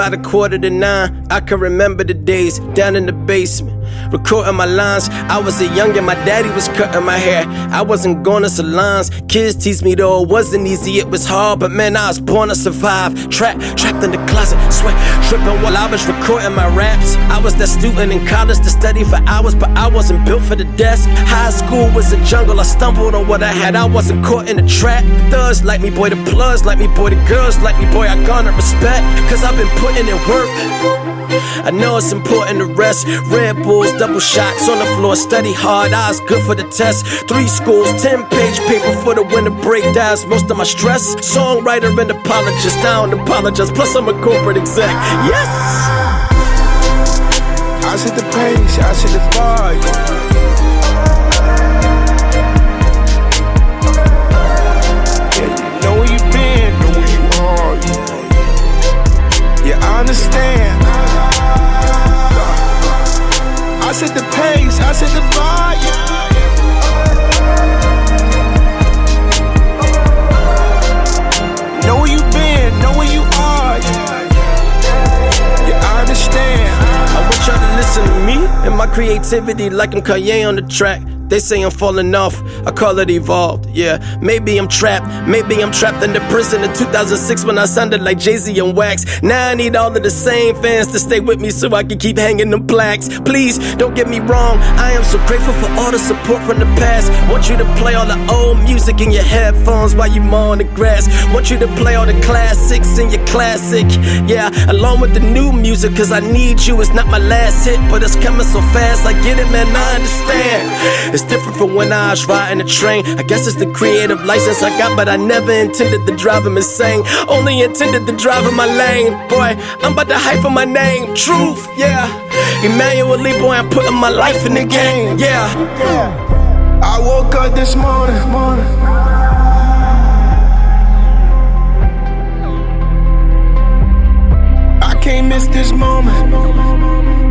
about 8:45. I can remember the days down in the basement, recording my lines. I was a youngin', my daddy was cutting my hair. I wasn't going to salons. Kids tease me though, it wasn't easy, it was hard. But man, I was born to survive. Trapped in the closet, sweat dripping while I was recording my raps. I was that student in college to study for hours, but I wasn't built for the desk. High school was a jungle, I stumbled on what I had. I wasn't caught in the trap. Thugs like me, boy, the plugs like me, boy, the girls like me, boy, I garner respect. Cause I've been putting in work. I know it's important to rest. Red Bulls, double shots on the floor, study hard, eyes good for the test. 3 schools, 10-page paper for the winter break. That's most of my stress. Songwriter and apologist, I don't apologize. Plus I'm a corporate exec. Yes! I set the pace, I set the bar, yeah. Know where you been, know where you are, yeah. Yeah, I understand. I set the pace, I set the bar, yeah. Know where you been, know where you are, yeah. Yeah, I understand. I want y'all to listen to me and my creativity like I'm Kanye on the track. They say I'm falling off, I call it evolved, yeah. Maybe I'm trapped in the prison in 2006 when I sounded like Jay-Z and Wax. Now I need all of the same fans to stay with me so I can keep hanging them plaques. Please, don't get me wrong, I am so grateful for all the support from the past. Want you to play all the old music in your headphones while you mow on the grass. Want you to play all the classics in your classic, yeah. Along with the new music, cause I need you, it's not my last hit, but it's coming so fast, I get it, man, I understand. It's different from when I was riding a train. I guess it's the creative license I got, but I never intended to drive him insane. Only intended to drive in my lane. Boy, I'm about to hype for my name. Truth, yeah. Emmanuel Lee, boy, I'm putting my life in the game, yeah. I woke up this morning. I can't miss this moment.